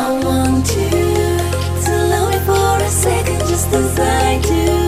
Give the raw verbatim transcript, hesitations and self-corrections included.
I want you to love me for a second just as I do.